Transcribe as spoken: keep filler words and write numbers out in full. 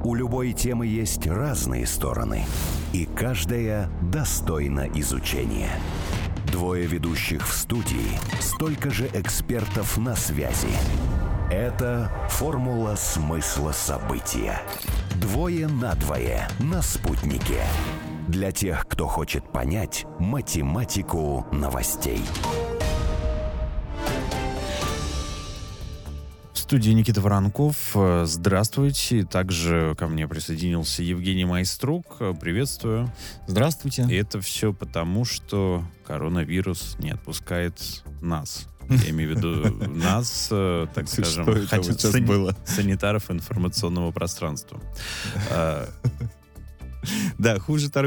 У любой темы есть разные стороны, и каждая достойна изучения. Двое ведущих в студии, столько же экспертов на связи. Это «Формула смысла события». Двое на двое на «Спутнике». Для тех, кто хочет понять математику новостей. В студии Никита Воронков. Здравствуйте. Также ко мне присоединился Евгений Майструк. Приветствую. Здравствуйте. И это все потому, что коронавирус не отпускает нас. Я имею в виду нас, так скажем, Что это вот сейчас сани- было? санитаров информационного пространства. Да, хуже торговли